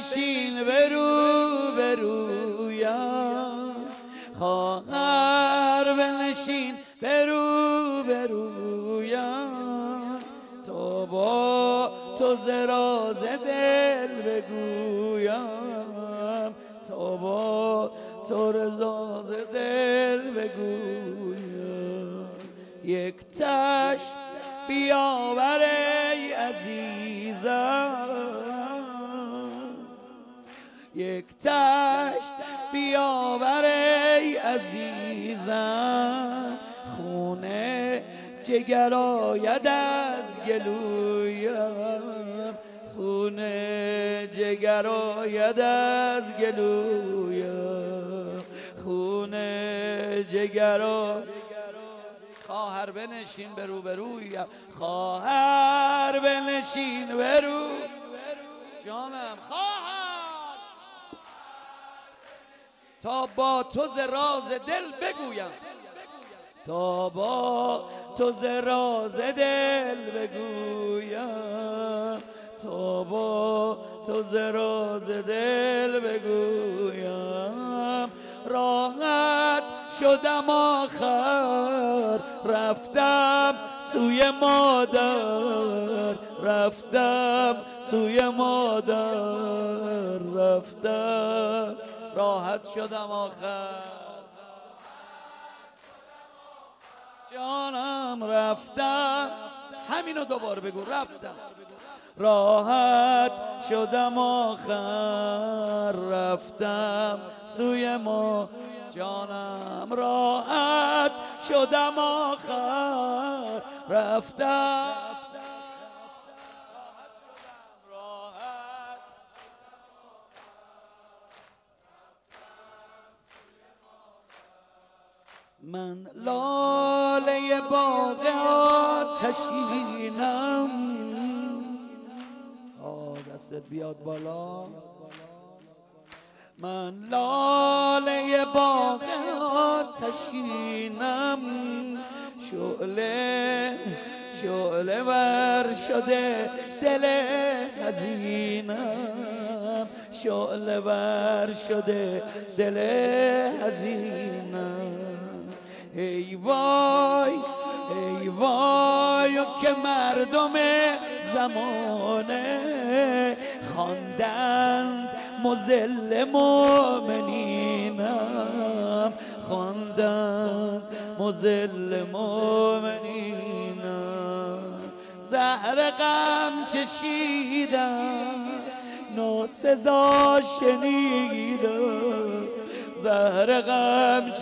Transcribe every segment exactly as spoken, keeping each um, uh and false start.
بنشین برو برویم خواهر بنشین برو برویم تو با تو زراز دل بگویم تو با تو رزاز دل بگویم یک تشت بیاور ای عزیزم یک تشت بیاور ای عزیزم خونه جگر آید از گلویم خونه جگر آید از گلویم خونه جگر آید. خواهر بنشین به روبرویم خواهر بنشین برو جانم خواهر تا با تو ز راز دل بگویم تا با تو ز راز دل بگویم تا با تو ز راز دل بگویم راحت شدم آخر رفتم سوی مادر رفتم سوی مادر رفتم راحت شدم آخر جانم رفتم همینو دوباره بگو رفتم راحت شدم آخر رفتم سوی ما جانم راحت شدم آخر رفتم من لاله باغ آتشینم آه دستت بیاد بالا من لاله باغ آتشینم شعله شعله ور شده دل حزینم شعله ور شده دل حزینم ای وای ای وای که مردم زمانه خواندند مذل مومنینم خواندند مذل مومنینم زهر غم چشیدم ناسزا شنیدم زهر غم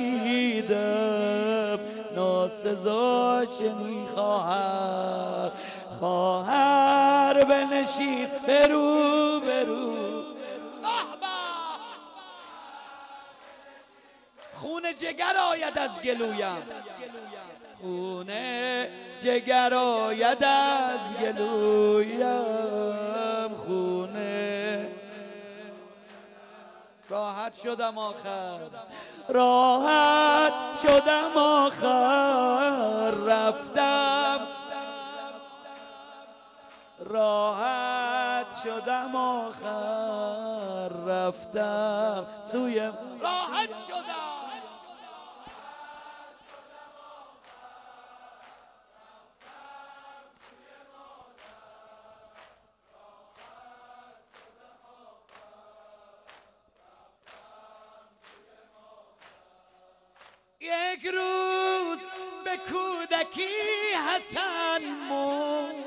چشیدم ناسزا شنی خواهر خواهر بنشین برو برو خون جگر آید از گلویم خونه جگر آید از گلویم خونه راحت شدم آخر راحت شدم آخر رفتم راحت شدم آخر رفتم سوی راحت شدم یک روز به کودکی حسن مرد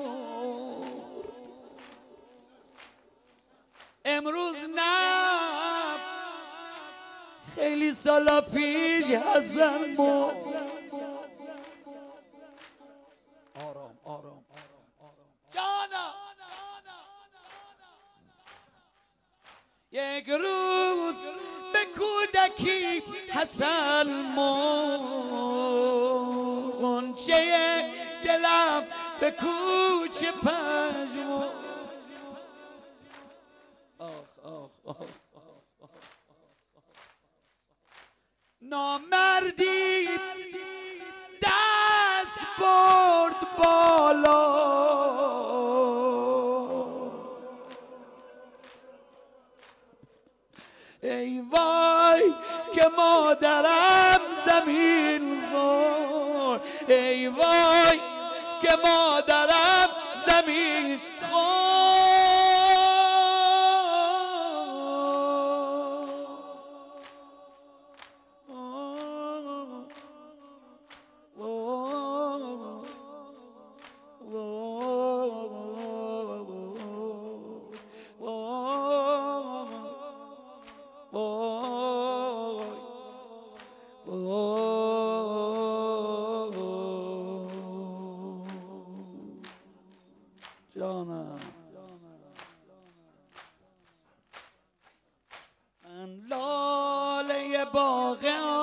امروز نه خیلی سالا پیش حسن مرد آرام آرام جانا یک روز به کودکی حسن مرد غنچه دلم به کوچه پژمرد آخ آخ آخ نامردی دست برد بالا ای وای که مادرم زمین خورد، ای وای که مادرم زمین خورد. جانم من لاله باغ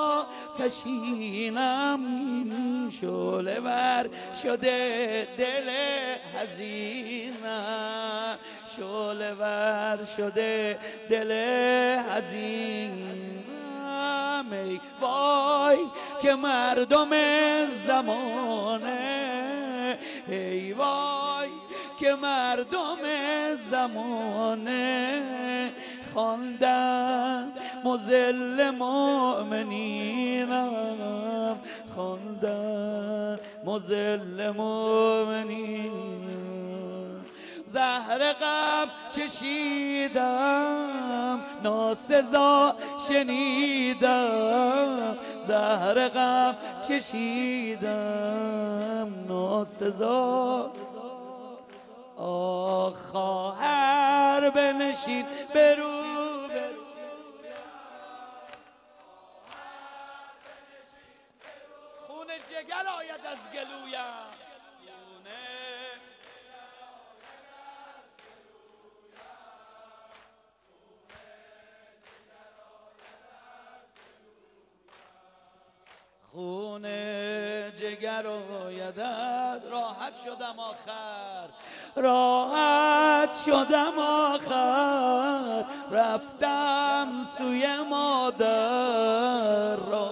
آتشینم، شعله ور شده دل حزینم، شعله ور شده دل حزینم. ای وای که مردم زمانه، ای وای که مردم زمانه خواندن مذل مؤمنینم، خواندن مذل مؤمنینم. زهر غم چشیدم ناسزا شنیدم، زهر غم چشیدم ناسزا. آه خواهر بنشین برو برو، خون جگر آید از گلویم، خون جگر آیدت. راحت شدم آخر، راحت شدم آخر، رفتم سوی مادر را،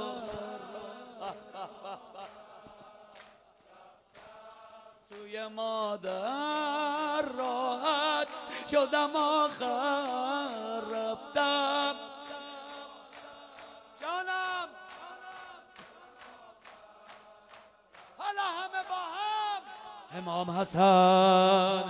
سوی مادر راحت شدم آخر، رفتم جانم. حالا همه با هم امام حسن،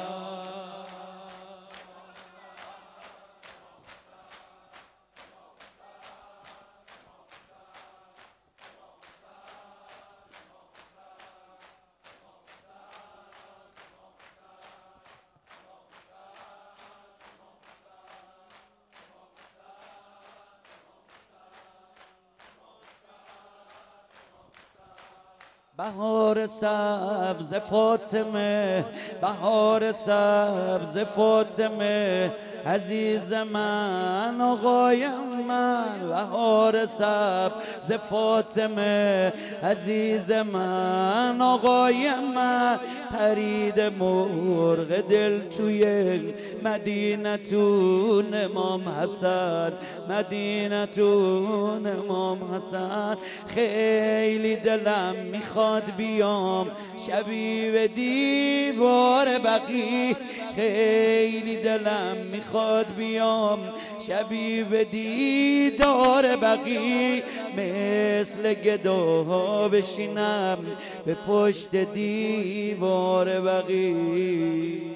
بهار سبز فاطمه، بهار سبز فاطمه، عزیز من آقای من، بهار سبز فاطمه، عزیز من آقای من. پرید مرغ دل توی مدینتون امام حسن، مدینتون امام حسن. خیلی دلم میخواد بیام شبی به دیوار بقی، خیلی دلم میخواد بیام شبی به دیدار بقی، مثل گداها بشینم به پشت دیوار بقی.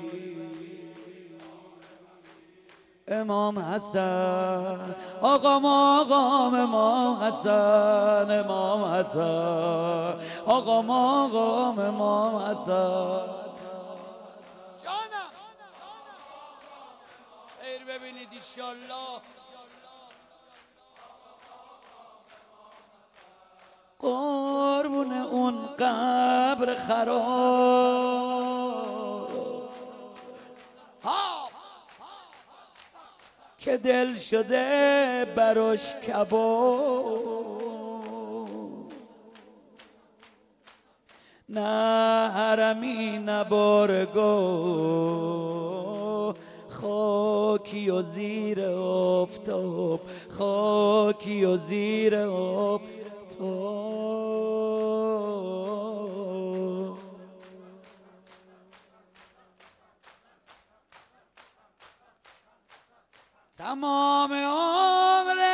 امام حسن آقا ماقام، امام حسن، امام حسن آقا ماقام، امام حسن. جانم خیر ببینید انشالله. قربون اون قبر خراب که دل شده براش کباب، نه حرمی نه بارگاه، خاکی و زیر آفتاب، خاکی و زیر آفتاب. تمام عمر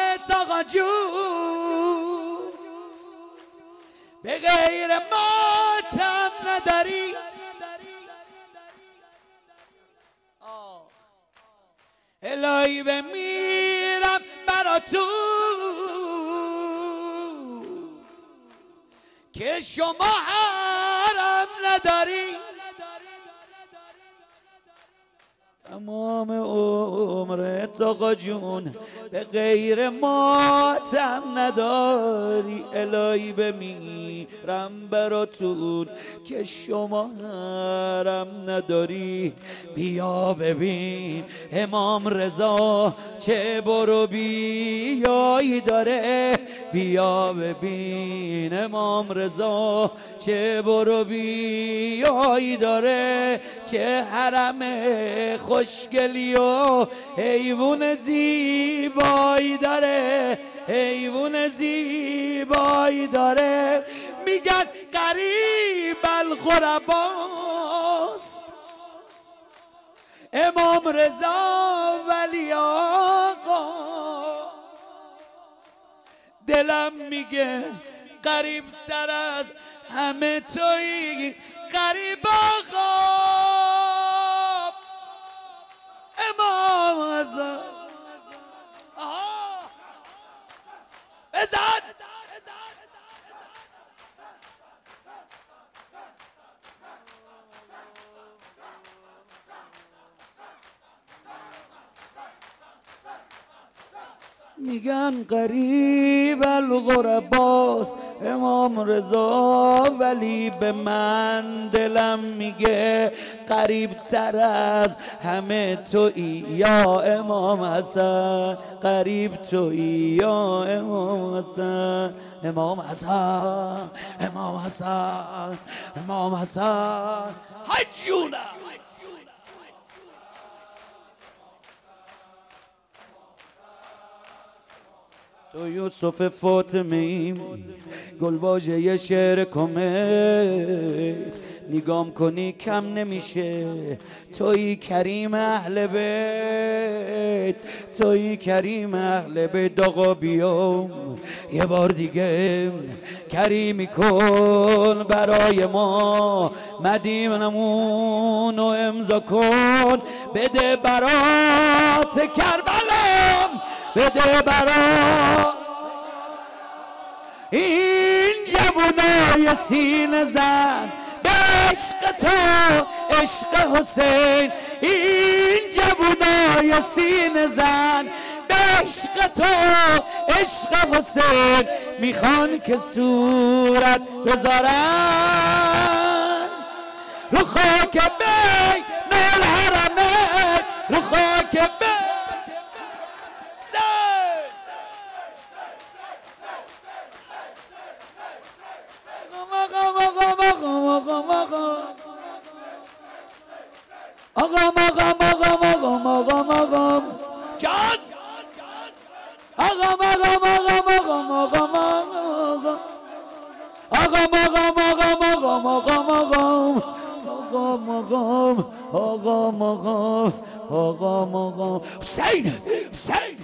جون به غیر ماتم نداری. الهی بمیرم برا تو که شما حرم نداری. تمام عمرت آقا جون به غیر ماتم نداری. الهی بمیرم براتون که شما حرم نداری. بیا ببین امام رضا چه برو بیایی داره. بیا ببین امام رضا چه برو بیایی داره. چه حرم خوشگلی و حیوان زیبایی داره. حیوان زیبایی داره. میگن قریب الغرباست امام رضا ولی آقا. دلم میگه قریب تر از همه تویی قریب آقا. امام رضا بزن میگن قریب الغرباست امام رضا ولی به من دلم میگه قریب تر از همه تویی یا امام حسن. قریب تویی یا امام حسن. امام حسن امام حسن امام حسن های جونم. تو یوسف فاطمه ایم گلواژه شعر کمت. نگام کنی کم نمیشه. توی کریم اهل بیت. توی کریم اهل بیت. آقا بیام یه بار دیگه کریمی کن برای ما. مدینمون رو امضا کن. بده برات کربلام. بده برات این جوانای سینه زن به عشق تو عشق حسین. این جوانای سینه زن به عشق تو عشق حسین. میخوان که صورت بذارن رو خاک بین الحرمین. رو خاک بین آقا مقام آقا مقام آقا مقام جان آقا مقام آقا مقام آقا مقام آقا مقام آقا مقام آقا مقام آقا مقام آقا مقام آقا مقام حسین حسین.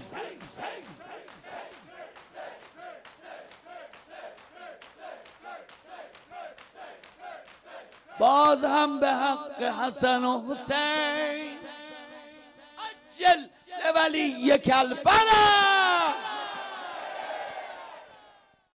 باز هم به حق حسن و حسین عجل ولی یک الفرج.